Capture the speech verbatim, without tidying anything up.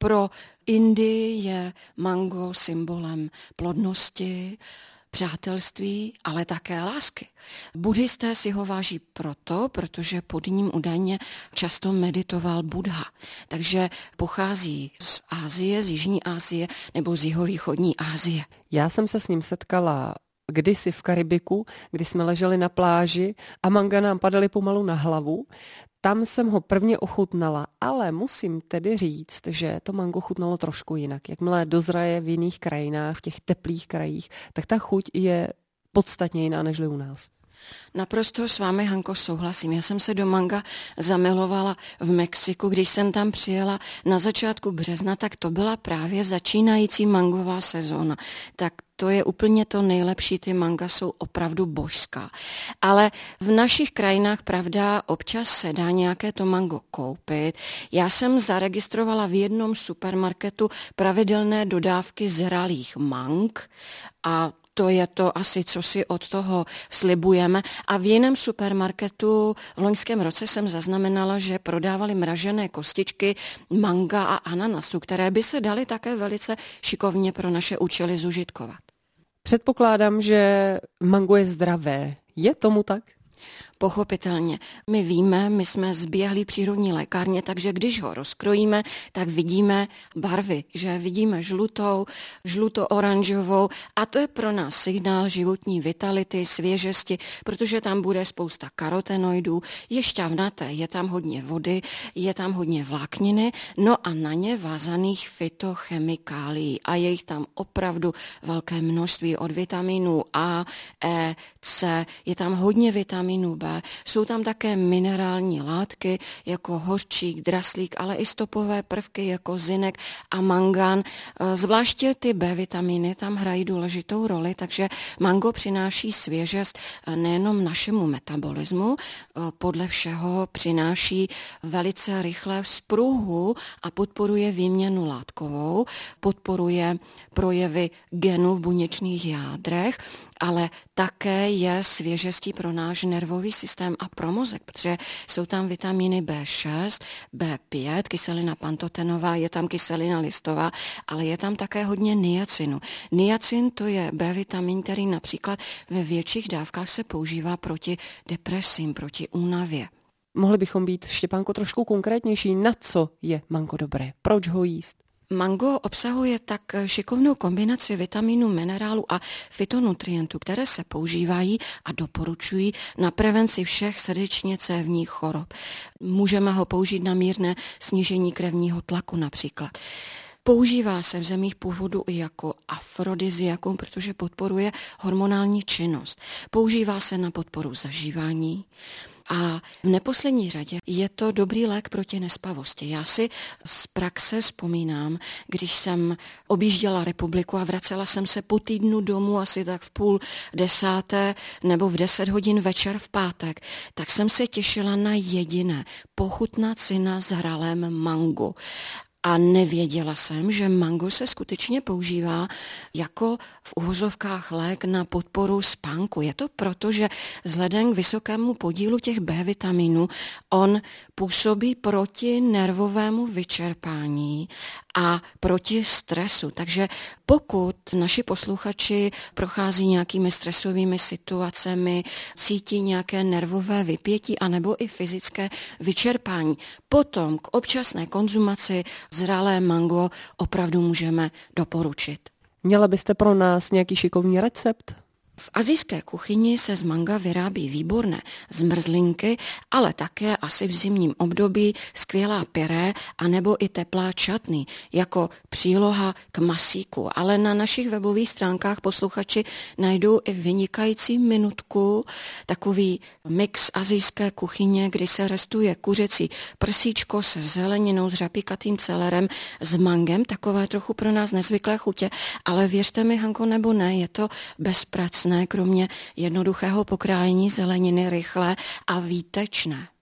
Pro Indii je mango symbolem plodnosti, přátelství, ale také lásky. Buddhisté si ho váží proto, protože pod ním údajně často meditoval Buddha. Takže pochází z Asie, z Jižní Asie nebo z jihovýchodní Asie. Já jsem se s ním setkala kdysi v Karibiku, kdy jsme leželi na pláži a manga nám padaly pomalu na hlavu. Tam jsem ho prvně ochutnala, ale musím tedy říct, že to mango chutnalo trošku jinak. Jakmile dozraje v jiných krajinách, v těch teplých krajích, tak ta chuť je podstatně jiná než u nás. Naprosto s vámi, Hanko, souhlasím. Já jsem se do manga zamilovala v Mexiku, když jsem tam přijela na začátku března, tak to byla právě začínající mangová sezóna. Tak to je úplně to nejlepší, ty manga jsou opravdu božská. Ale v našich krajinách, pravda, občas se dá nějaké to mango koupit. Já jsem zaregistrovala v jednom supermarketu pravidelné dodávky zralých mang a to je to asi, co si od toho slibujeme. A v jiném supermarketu v loňském roce jsem zaznamenala, že prodávali mražené kostičky manga a ananasu, které by se daly také velice šikovně pro naše účely zužitkovat. Předpokládám, že mango je zdravé. Je tomu tak? Pochopitelně. My víme, my jsme zběhlí přírodní lékárně, takže když ho rozkrojíme, tak vidíme barvy, že vidíme žlutou, žluto-oranžovou a to je pro nás signál životní vitality, svěžesti, protože tam bude spousta karotenoidů, je šťavnaté, je tam hodně vody, je tam hodně vlákniny, no a na ně vázaných fytochemikálií a je jich tam opravdu velké množství od vitamínů A, E, C, je tam hodně vitamínů B, jsou tam také minerální látky jako hořčík, draslík, ale i stopové prvky jako zinek a mangan. Zvláště ty B vitamíny tam hrají důležitou roli, takže mango přináší svěžest nejenom našemu metabolismu, podle všeho přináší velice rychle vzpruhu a podporuje výměnu látkovou, podporuje projevy genů v buněčných jádrech, ale také je svěžestí pro náš nervový systém a pro mozek, protože jsou tam vitamíny B šest, B pět, kyselina pantotenová, je tam kyselina listová, ale je tam také hodně niacinu. Niacin to je B vitamin, který například ve větších dávkách se používá proti depresím, proti únavě. Mohli bychom být, Štěpánko, trošku konkrétnější, na co je mango dobré, proč ho jíst? Mango obsahuje tak šikovnou kombinaci vitamínů, minerálů a fytonutrientů, které se používají a doporučují na prevenci všech srdečně cévních chorob. Můžeme ho použít na mírné snížení krevního tlaku například. Používá se v zemích původu i jako afrodiziakum, protože podporuje hormonální činnost. Používá se na podporu zažívání. A v neposlední řadě je to dobrý lék proti nespavosti. Já si z praxe vzpomínám, když jsem objížděla republiku a vracela jsem se po týdnu domů asi tak v půl desáté nebo v deset hodin večer v pátek, tak jsem se těšila na jediné, pochutnat si na zralém mangu. A nevěděla jsem, že mango se skutečně používá jako v uvozovkách lék na podporu spánku. Je to proto, že vzhledem k vysokému podílu těch B vitaminů on působí proti nervovému vyčerpání a proti stresu. Takže pokud naši posluchači prochází nějakými stresovými situacemi, cítí nějaké nervové vypětí anebo i fyzické vyčerpání, potom k občasné konzumaci zralé mango opravdu můžeme doporučit. Měla byste pro nás nějaký šikovný recept? V asijské kuchyni se z manga vyrábí výborné zmrzlinky, ale také asi v zimním období skvělá pyré anebo i teplá čatny jako příloha k masíku. Ale na našich webových stránkách posluchači najdou i vynikající minutku, takový mix asijské kuchyně, kdy se restuje kuřecí prsíčko se zeleninou, s řapíkatým celerem, s mangem, takové trochu pro nás nezvyklé chutě, ale věřte mi, Hanko, nebo ne, je to bezpracné, kromě jednoduchého pokrájení zeleniny rychlé a výtečné.